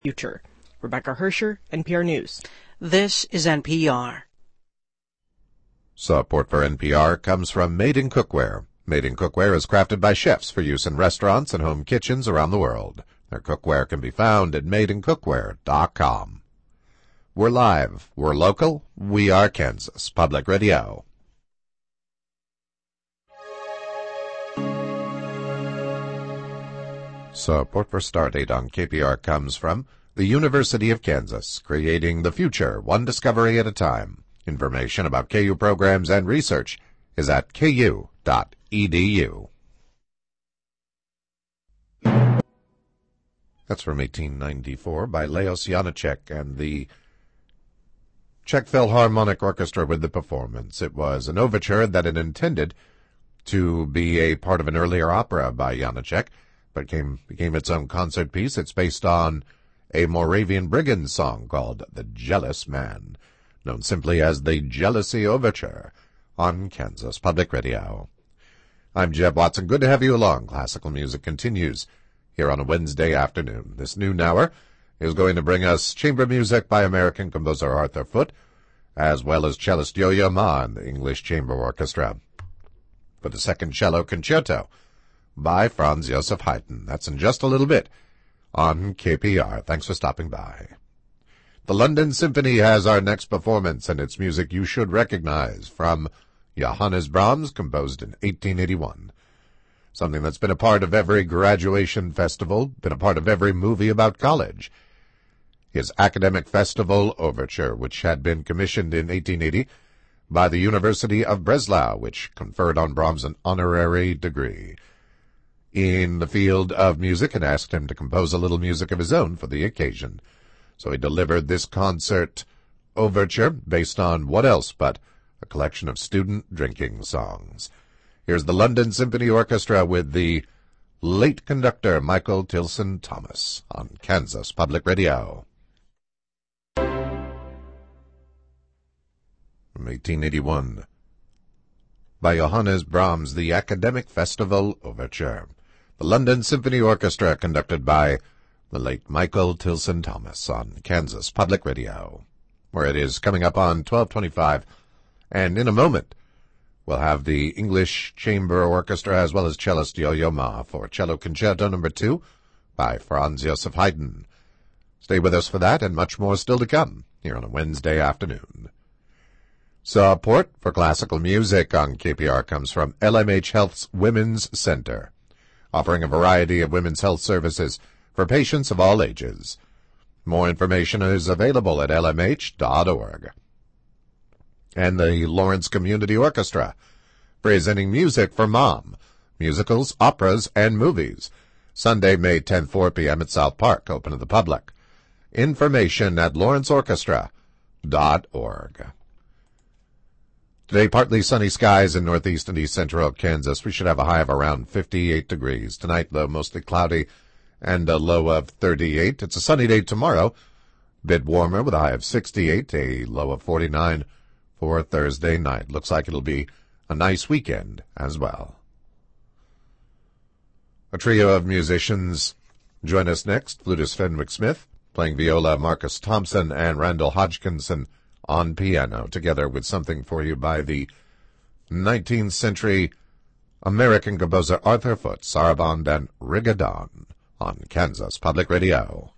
future. Rebecca Hersher, NPR News. This is NPR. Support for NPR comes from Made in Cookware. Made in Cookware is crafted by chefs for use in restaurants and home kitchens around the world. Their cookware can be found at madeincookware.com. We're live, we're local, we are Kansas Public Radio. Support for Stardate on KPR comes from the University of Kansas, creating the future one discovery at a time. Information about KU programs and research is at ku.edu. That's from 1894 by Leos Janáček and the Czech Philharmonic Orchestra with the performance. It was an overture that it intended to be a part of an earlier opera by Janáček, but became its own concert piece. It's based on a Moravian brigand song called The Jealous Man, known simply as the Jealousy Overture, on Kansas Public Radio. I'm Jeb Watson. Good to have you along. Classical music continues here on a Wednesday afternoon. This noon hour is going to bring us chamber music by American composer Arthur Foote, as well as cellist Yo-Yo Ma and the English Chamber Orchestra, for the second cello concerto by Franz Josef Haydn. That's in just a little bit on KPR. Thanks for stopping by. The London Symphony has our next performance, and it's music you should recognize from Johannes Brahms, composed in 1881. Something that's been a part of every graduation festival, been a part of every movie about college. His Academic Festival Overture, which had been commissioned in 1880 by the University of Breslau, which conferred on Brahms an honorary degree in the field of music and asked him to compose a little music of his own for the occasion. So he delivered this concert overture based on what else but a collection of student drinking songs. Here's the London Symphony Orchestra with the late conductor Michael Tilson Thomas on Kansas Public Radio. From 1881, by Johannes Brahms, the Academic Festival Overture. The London Symphony Orchestra, conducted by the late Michael Tilson Thomas on Kansas Public Radio, where it is coming up on 12:25, and in a moment we'll have the English Chamber Orchestra as well as cellist Yo-Yo Ma for Cello Concerto No. 2 by Franz Josef Haydn. Stay with us for that and much more still to come here on a Wednesday afternoon. Support for classical music on KPR comes from LMH Health's Women's Center, offering a variety of women's health services for patients of all ages. More information is available at lmh.org. And the Lawrence Community Orchestra, presenting music for mom, musicals, operas, and movies. Sunday, May 10th, 4 p.m. at South Park, open to the public. Information at lawrenceorchestra.org. Today, partly sunny skies in northeast and east central Kansas. We should have a high of around 58 degrees. Tonight, though, mostly cloudy and a low of 38. It's a sunny day tomorrow, a bit warmer with a high of 68, a low of 49 for Thursday night. Looks like it'll be a nice weekend as well. A trio of musicians join us next. Flutist Fenwick Smith, playing viola, Marcus Thompson, and Randall Hodgkinson on piano, together with something for you by the 19th century American composer Arthur Foote, Sarabande and Rigodon on Kansas Public Radio.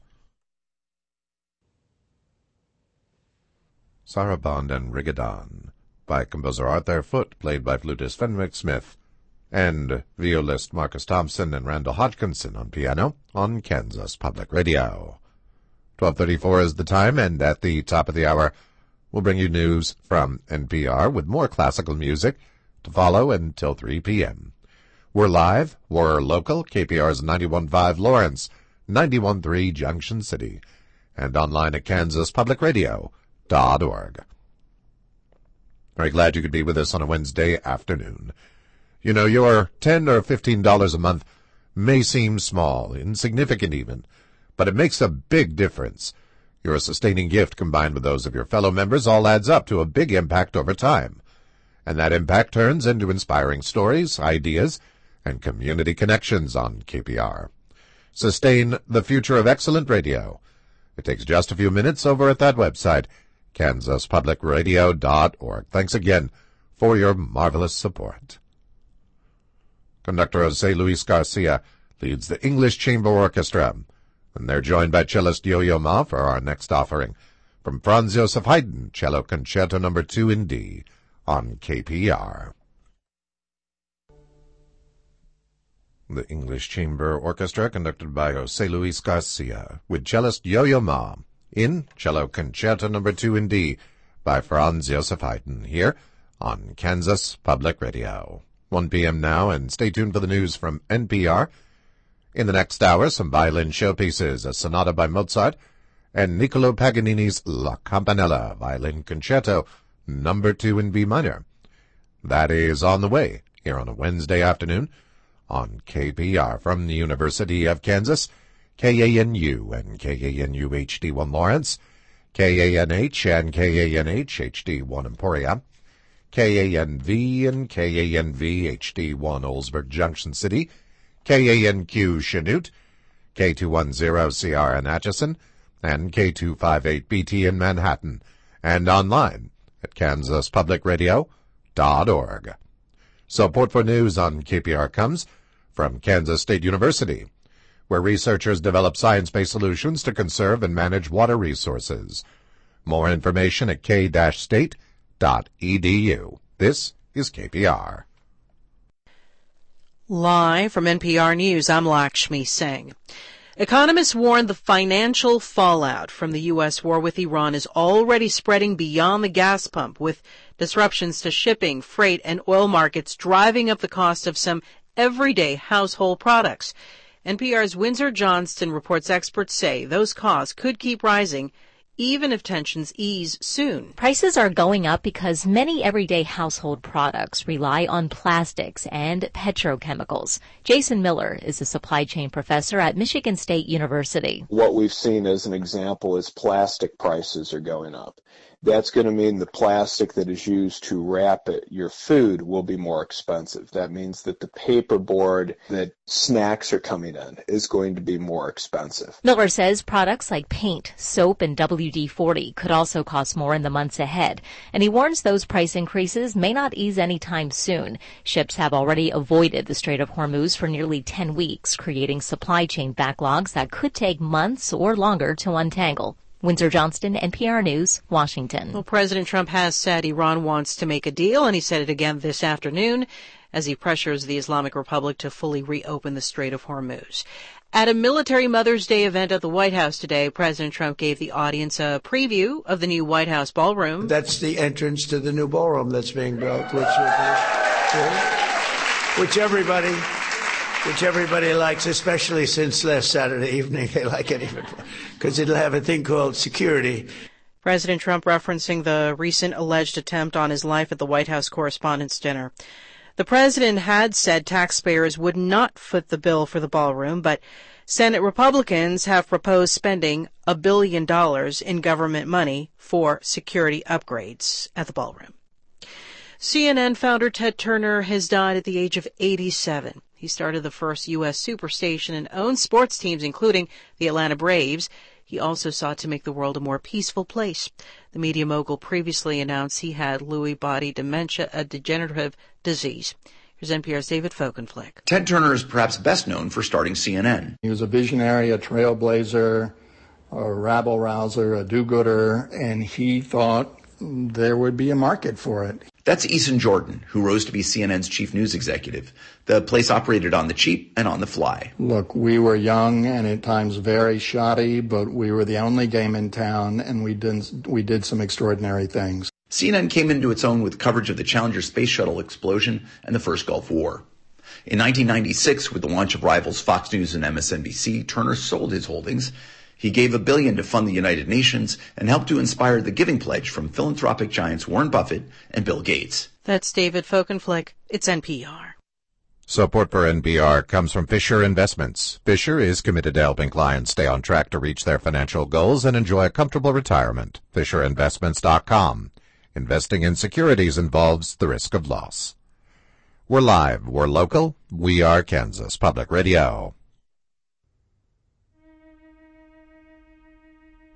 Sarabande and Rigodon by composer Arthur Foote, played by flutist Fenwick Smith and violist Marcus Thompson and Randall Hodgkinson on piano on Kansas Public Radio. 12:34 is the time, and at the top of the hour, we'll bring you news from NPR with more classical music to follow until 3 p.m. We're live, we're local, KPR's 91.5 Lawrence, 91.3 Junction City, and online at kansaspublicradio.org. Very glad you could be with us on a Wednesday afternoon. You know, your $10 or $15 a month may seem small, insignificant even, but it makes a big difference. Your sustaining gift combined with those of your fellow members all adds up to a big impact over time. And that impact turns into inspiring stories, ideas, and community connections on KPR. Sustain the future of excellent radio It takes just a few minutes over at that website, kansaspublicradio.org. Thanks again for your marvelous support. Conductor Jose Luis Garcia leads the English Chamber Orchestra, and they're joined by cellist Yo-Yo Ma for our next offering from Franz Joseph Haydn, Cello Concerto No. 2 in D on KPR. The English Chamber Orchestra, conducted by Jose Luis Garcia, with cellist Yo-Yo Ma, in Cello Concerto No. 2 in D by Franz Joseph Haydn, here on Kansas Public Radio. 1 p.m. now, and stay tuned for the news from NPR. In the next hour, some violin showpieces, a sonata by Mozart, and Niccolo Paganini's La Campanella Violin Concerto No. 2 in B minor. That is on the way, here on a Wednesday afternoon, on KPR from the University of Kansas, KANU and KANU HD1 Lawrence, KANH and KANH HD1 Emporia, KANV and KANV HD1 Oldsburg Junction City, KANQ Chanute, K210CR in Atchison, and K258BT in Manhattan, and online at kansaspublicradio.org. Support for news on KPR comes from Kansas State University, where researchers develop science-based solutions to conserve and manage water resources. More information at k-state.edu. This is KPR. Live from NPR News, I'm Lakshmi Singh. Economists warn the financial fallout from the U.S. war with Iran is already spreading beyond the gas pump, with disruptions to shipping, freight, and oil markets driving up the cost of some everyday household products. NPR's Windsor Johnston reports experts say those costs could keep rising even if tensions ease soon. Prices are going up because many everyday household products rely on plastics and petrochemicals. Jason Miller is a supply chain professor at Michigan State University. What we've seen as an example is plastic prices are going up. That's going to mean the plastic that is used to wrap your food will be more expensive. That means that the paperboard that snacks are coming in is going to be more expensive. Miller says products like paint, soap, and WD-40 could also cost more in the months ahead, and he warns those price increases may not ease anytime soon. Ships have already avoided the Strait of Hormuz for nearly 10 weeks, creating supply chain backlogs that could take months or longer to untangle. Windsor Johnston, NPR News, Washington. Well, President Trump has said Iran wants to make a deal, and he said it again this afternoon as he pressures the Islamic Republic to fully reopen the Strait of Hormuz. At a military Mother's Day event at the White House today, President Trump gave the audience a preview of the new White House ballroom. That's the entrance to the new ballroom that's being built, which everybody likes, especially since last Saturday evening. They like it even because it'll have a thing called security. President Trump referencing the recent alleged attempt on his life at the White House Correspondents' Dinner. The president had said taxpayers would not foot the bill for the ballroom, but Senate Republicans have proposed spending $1 billion in government money for security upgrades at the ballroom. CNN founder Ted Turner has died at the age of 87. He started the first U.S. superstation and owned sports teams, including the Atlanta Braves. He also sought to make the world a more peaceful place. The media mogul previously announced he had Lewy body dementia, a degenerative disease. Here's NPR's David Folkenflik. Ted Turner is perhaps best known for starting CNN. He was a visionary, a trailblazer, a rabble-rouser, a do-gooder, and he thought there would be a market for it. That's Eason Jordan, who rose to be CNN's chief news executive. The place operated on the cheap and on the fly. Look, we were young and at times very shoddy, but we were the only game in town, and we did some extraordinary things. CNN came into its own with coverage of the Challenger space shuttle explosion and the first Gulf War. In 1996, with the launch of rivals Fox News and MSNBC, Turner sold his holdings. He gave $1 billion to fund the United Nations and helped to inspire the Giving Pledge from philanthropic giants Warren Buffett and Bill Gates. That's David Folkenflik. It's NPR. Support for NPR comes from Fisher Investments. Fisher is committed to helping clients stay on track to reach their financial goals and enjoy a comfortable retirement. FisherInvestments.com. Investing in securities involves the risk of loss. We're live. We're local. We are Kansas Public Radio.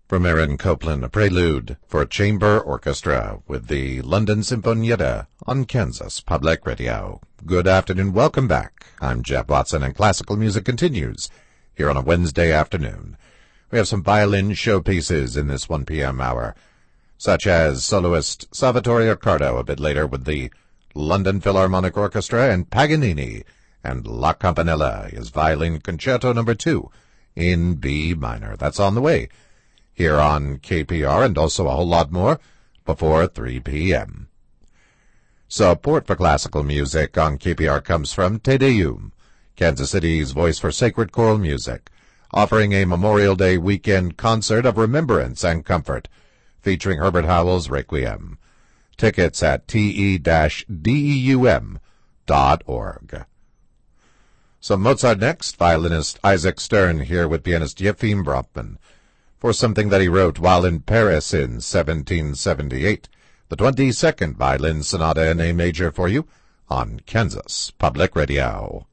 From Aaron Copland, a prelude for a chamber orchestra with the London Sinfonietta on Kansas Public Radio. Good afternoon, welcome back. I'm Jeff Watson, and classical music continues here on a Wednesday afternoon. We have some violin showpieces in this 1 p.m. hour, such as soloist Salvatore Accardo a bit later with the London Philharmonic Orchestra, and Paganini and La Campanella, his Violin Concerto No. 2 in B minor. That's on the way here on KPR, and also a whole lot more before 3 p.m. Support for classical music on KPR comes from Te Deum, Kansas City's voice for sacred choral music, offering a Memorial Day weekend concert of remembrance and comfort, featuring Herbert Howell's Requiem. Tickets at te-deum.org. Some Mozart next. Violinist Isaac Stern here with pianist Yefim Bronfman for something that he wrote while in Paris in 1778. The 22nd Violin Sonata in A major for you on Kansas Public Radio.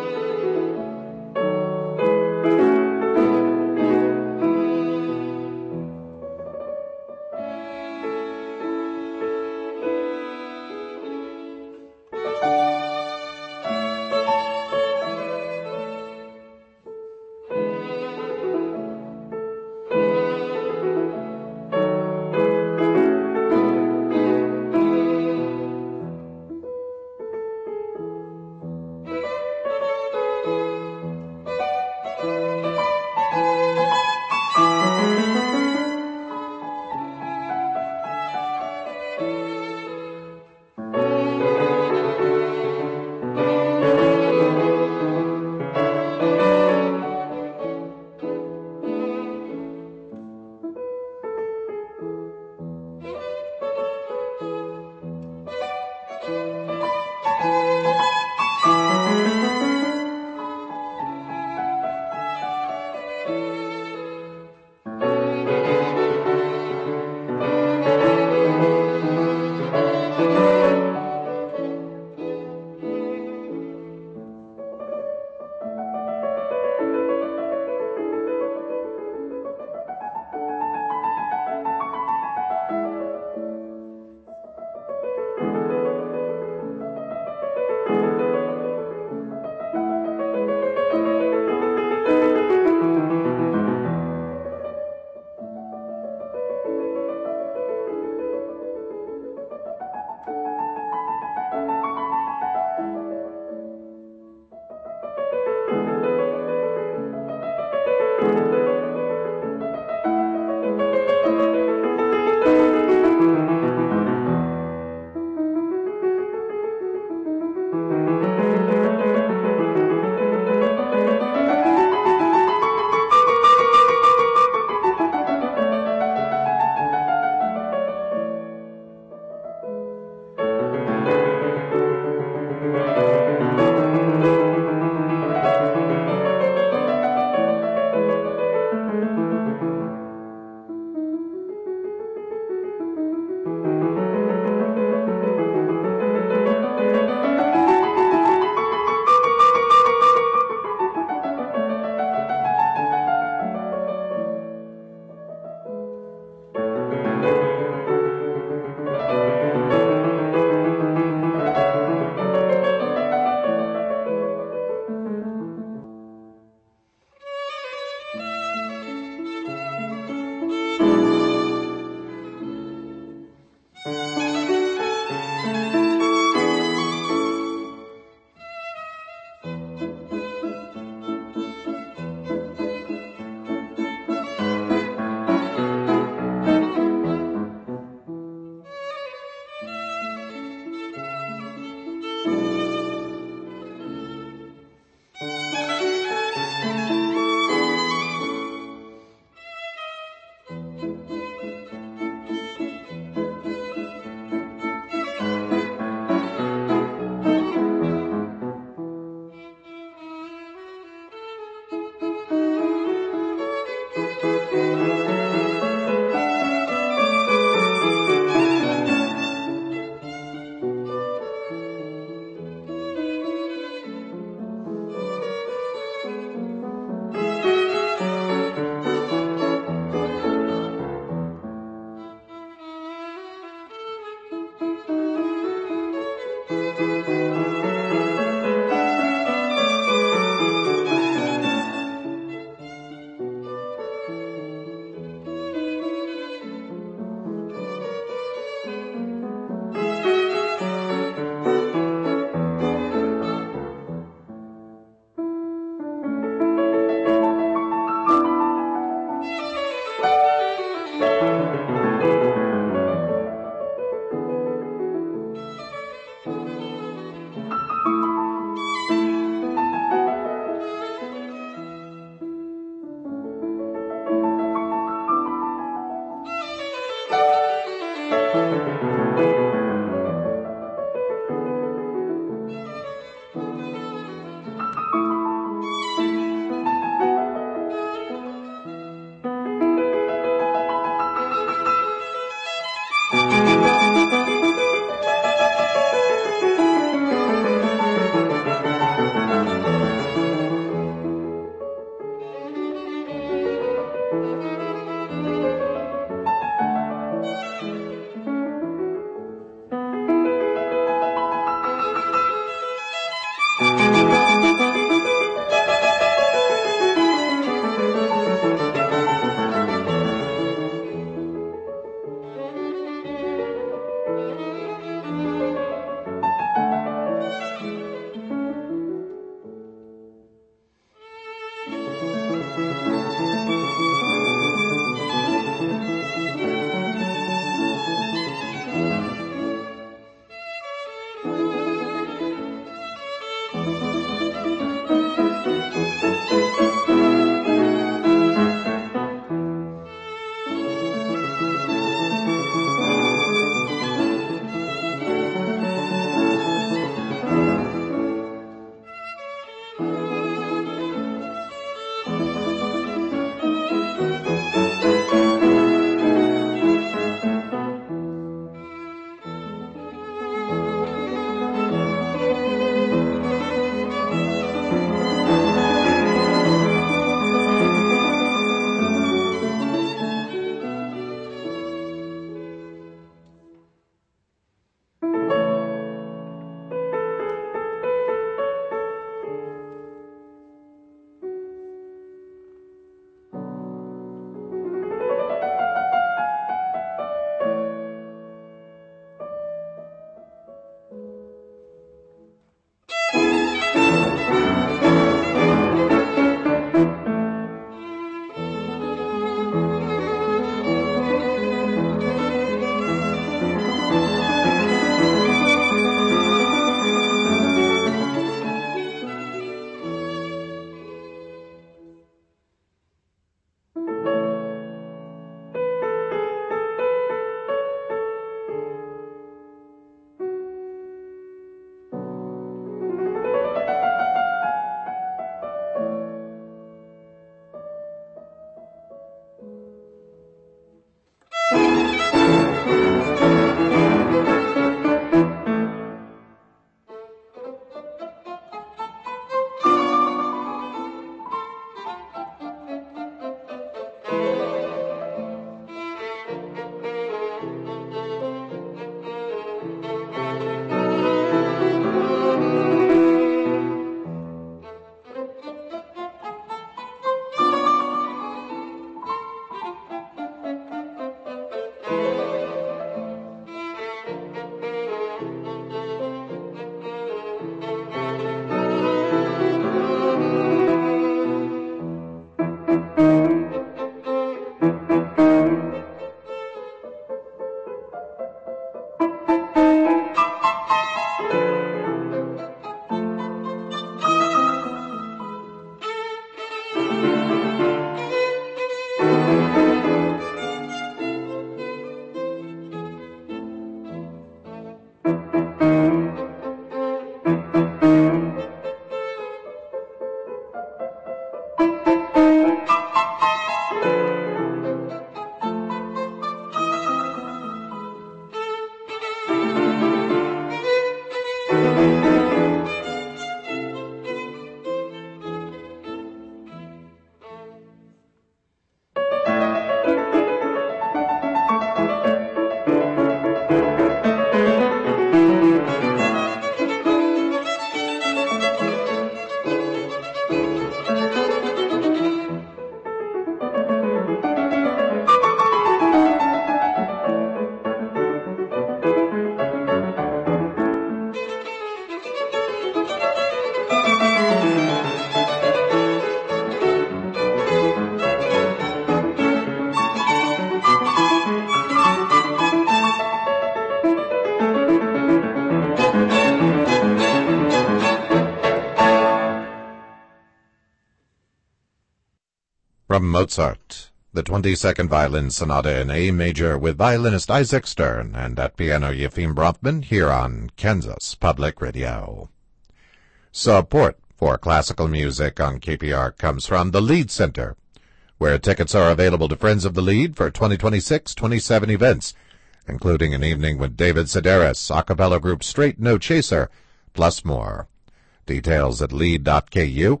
From Mozart, the 22nd Violin Sonata in A major with violinist Isaac Stern and at piano Yefim Bronfman here on Kansas Public Radio. Support for classical music on KPR comes from the Lead Center, where tickets are available to Friends of the Lead for 2026-27 events, including an evening with David Sedaris, a cappella group Straight No Chaser, plus more. Details at lead.ku.edu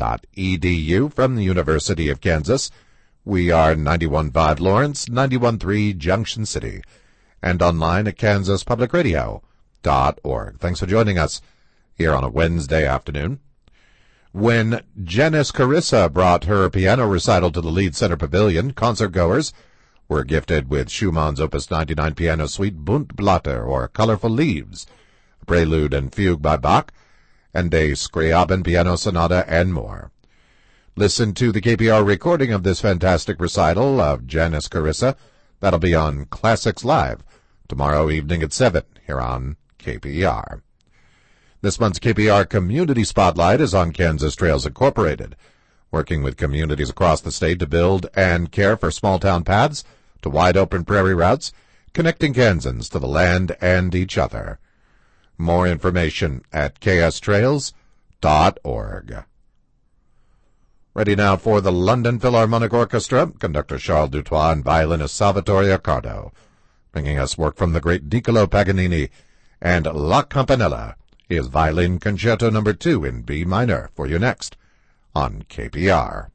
from the University of Kansas. We are 91.5 Lawrence, 91.3 Junction City, and online at kansaspublicradio.org. Thanks for joining us here on a Wednesday afternoon. When Janice Carissa brought her piano recital to the Lead Center Pavilion, concertgoers were gifted with Schumann's Opus 99 piano suite Buntblätter, or Colorful Leaves, a prelude and fugue by Bach, and a Scriabin piano sonata, and more. Listen to the KPR recording of this fantastic recital of Janice Carissa. That'll be on Classics Live tomorrow evening at 7 here on KPR. This month's KPR Community Spotlight is on Kansas Trails Incorporated, working with communities across the state to build and care for small-town paths to wide-open prairie routes, connecting Kansans to the land and each other. More information at kstrails.org. Ready now for the London Philharmonic Orchestra, conductor Charles Dutoit and violinist Salvatore Accardo, bringing us work from the great Niccolò Paganini and La Campanella, his Violin Concerto No. 2 in B minor, for you next on KPR.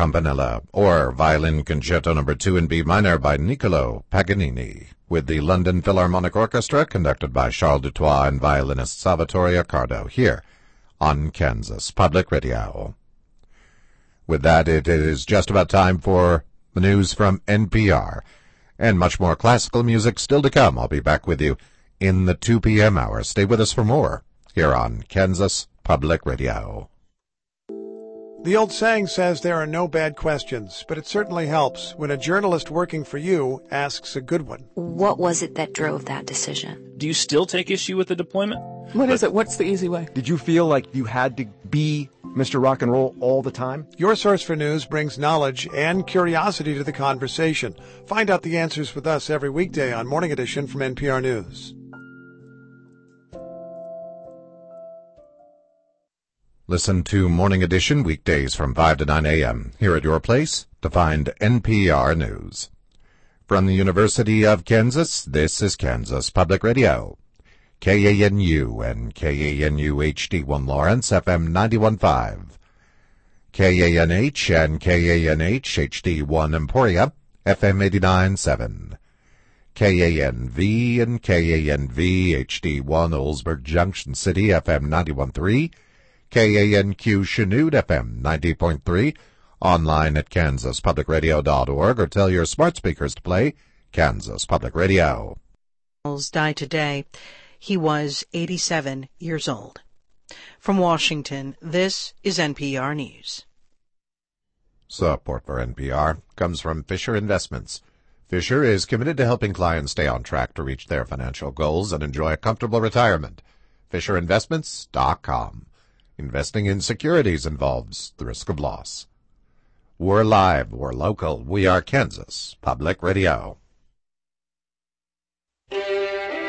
Campanella, or Violin Concerto No. 2 in B minor by Niccolo Paganini, with the London Philharmonic Orchestra, conducted by Charles Dutoit and violinist Salvatore Accardo, here on Kansas Public Radio. With that, it is just about time for the news from NPR, and much more classical music still to come. I'll be back with you in the 2 p.m. hour. Stay with us for more here on Kansas Public Radio. The old saying says there are no bad questions, but it certainly helps when a journalist working for you asks a good one. What was it that drove that decision? Do you still take issue with the deployment? What is it? What's the easy way? Did you feel like you had to be Mr. Rock and Roll all the time? Your Source for News brings knowledge and curiosity to the conversation. Find out the answers with us every weekday on Morning Edition from NPR News. Listen to Morning Edition weekdays from 5 to 9 a.m. here at your place to find NPR News. From the University of Kansas, this is Kansas Public Radio. KANU and KANU HD1 Lawrence, FM 91.5. KANH and KANH HD1 Emporia, FM 89.7. KANV and KANV HD1 Oldsburg Junction City, FM 91.3. KANQ Chanute, FM 90.3, online at kansaspublicradio.org, or tell your smart speakers to play Kansas Public Radio. Died today. He was 87 years old. From Washington, this is NPR News. Support for NPR comes from Fisher Investments. Fisher is committed to helping clients stay on track to reach their financial goals and enjoy a comfortable retirement. FisherInvestments.com. Investing in securities involves the risk of loss. We're live, we're local, we are Kansas Public Radio. The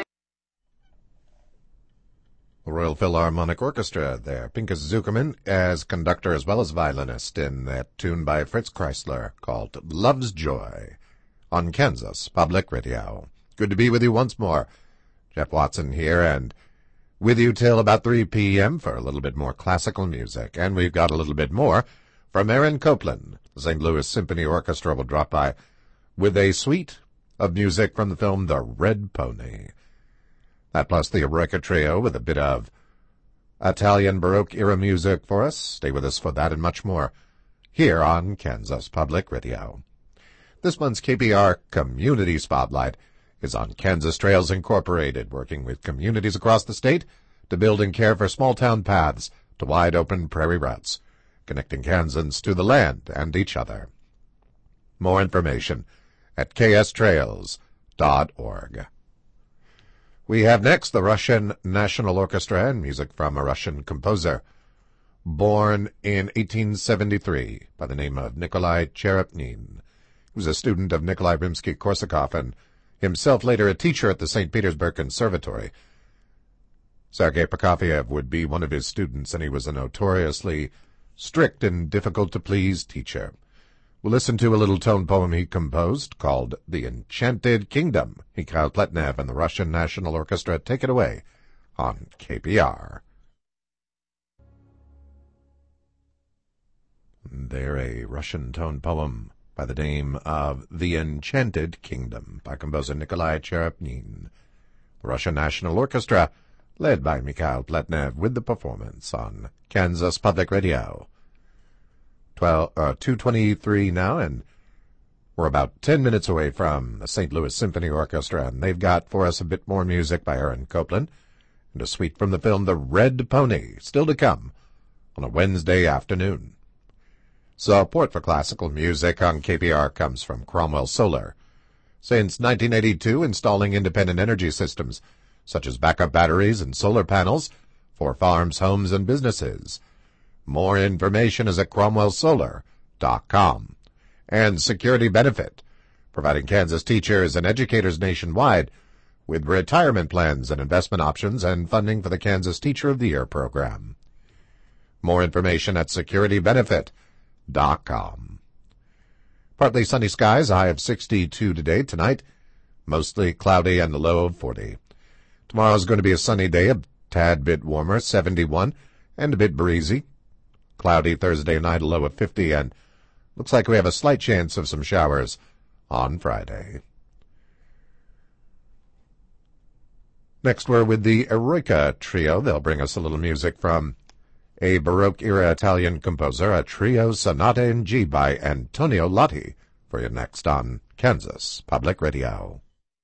Royal Philharmonic Orchestra there, Pinchas Zukerman as conductor as well as violinist in that tune by Fritz Kreisler called Love's Joy on Kansas Public Radio. Good to be with you once more. Jeff Watson here, and with you till about 3 p.m. for a little bit more classical music. And we've got a little bit more from Aaron Copland. The St. Louis Symphony Orchestra will drop by with a suite of music from the film The Red Pony. That plus the Eroica Trio with a bit of Italian Baroque-era music for us. Stay with us for that and much more here on Kansas Public Radio. This month's KPR Community Spotlight is on Kansas Trails Incorporated, working with communities across the state to build and care for small-town paths to wide-open prairie routes, connecting Kansans to the land and each other. More information at kstrails.org. We have next the Russian National Orchestra and music from a Russian composer, born in 1873 by the name of Nikolai Cherepnin. He was a student of Nikolai Rimsky-Korsakov and himself later a teacher at the St. Petersburg Conservatory. Sergei Prokofiev would be one of his students, and he was a notoriously strict and difficult-to-please teacher. We'll listen to a little tone poem he composed called The Enchanted Kingdom. Mikhail Pletnev and the Russian National Orchestra take it away on KPR. There, a Russian tone poem by the name of The Enchanted Kingdom by composer Nikolai Cherepnin. The Russian National Orchestra, led by Mikhail Pletnev, with the performance on Kansas Public Radio. 2:23 now, and we're about 10 minutes away from the St. Louis Symphony Orchestra, and they've got for us a bit more music by Aaron Copland and a suite from the film The Red Pony, still to come on a Wednesday afternoon. Support for classical music on KPR comes from Cromwell Solar. Since 1982, installing independent energy systems, such as backup batteries and solar panels, for farms, homes, and businesses. More information is at cromwellsolar.com. And Security Benefit, providing Kansas teachers and educators nationwide with retirement plans and investment options and funding for the Kansas Teacher of the Year program. More information at securitybenefit.com. Partly sunny skies, a high of 62 today. Tonight, mostly cloudy and a low of 40. Tomorrow's going to be a sunny day, a tad bit warmer, 71, and a bit breezy. Cloudy Thursday night, a low of 50, and Looks like we have a slight chance of some showers on Friday. Next, we're with the Eroica Trio. They'll bring us a little music from a Baroque-era Italian composer, a trio sonata in G by Antonio Lotti, for you next on Kansas Public Radio.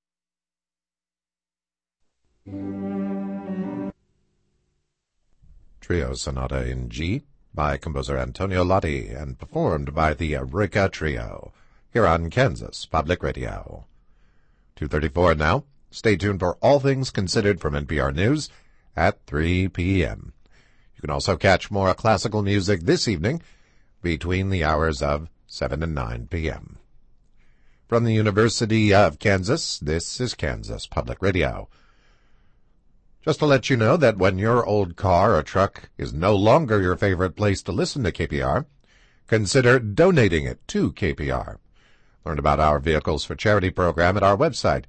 Trio sonata in G by composer Antonio Lotti and performed by the Eroica Trio here on Kansas Public Radio. 2:34 now. Stay tuned for All Things Considered from NPR News at 3 p.m. You can also catch more classical music this evening between the hours of 7 and 9 p.m. From the University of Kansas, this is Kansas Public Radio. Just to let you know that when your old car or truck is no longer your favorite place to listen to KPR, consider donating it to KPR. Learn about our Vehicles for Charity program at our website,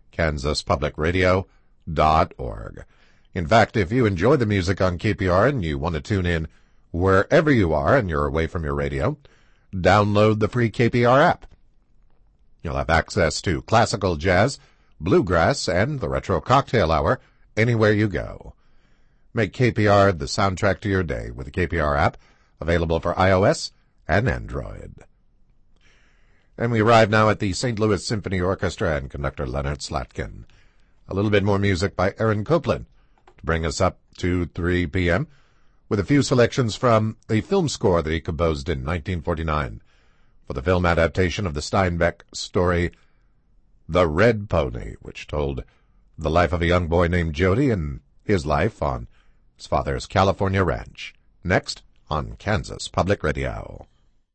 kansaspublicradio.org. In fact, if you enjoy the music on KPR and you want to tune in wherever you are and you're away from your radio, download the free KPR app. You'll have access to classical jazz, bluegrass, and the retro cocktail hour anywhere you go. Make KPR the soundtrack to your day with the KPR app, available for iOS and Android. And we arrive now at the St. Louis Symphony Orchestra and conductor Leonard Slatkin. A little bit more music by Aaron Copland to bring us up to 3 p.m. with a few selections from a film score that he composed in 1949 for the film adaptation of the Steinbeck story The Red Pony, which told the life of a young boy named Jody and his life on his father's California ranch. Next on Kansas Public Radio.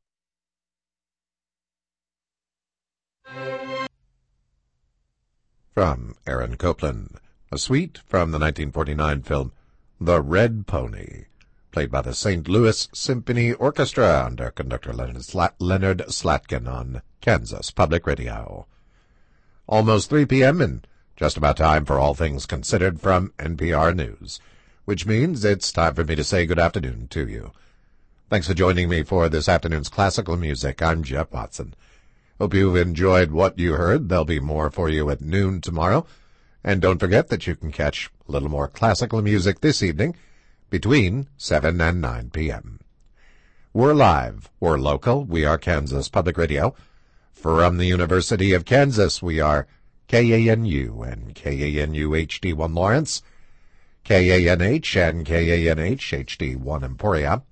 From Aaron Copland, a suite from the 1949 film The Red Pony, played by the St. Louis Symphony Orchestra under conductor Leonard Slatkin on Kansas Public Radio. Almost 3 p.m. and just about time for All Things Considered from NPR News, which means it's time for me to say good afternoon to you. Thanks for joining me for this afternoon's classical music. I'm Jeff Watson. Hope you've enjoyed what you heard. There'll be more for you at noon tomorrow. And don't forget that you can catch a little more classical music this evening between 7 and 9 p.m. We're live. We're local. We are Kansas Public Radio. From the University of Kansas, we are KANU and KANU HD1 Lawrence, KANH and KANH HD1 Emporia,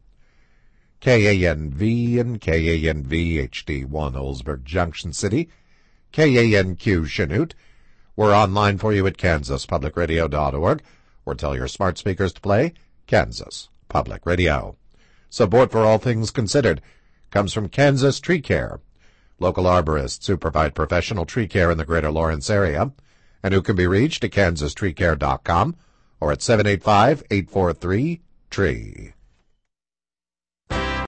KANV and KANV HD1 Oldsburg Junction City, KANQ Chanute. We're online for you at kansaspublicradio.org, or tell your smart speakers to play Kansas Public Radio. Support for All Things Considered comes from Kansas Tree Care, local arborists who provide professional tree care in the greater Lawrence area, and who can be reached at kansastreecare.com or at 785-843-TREE.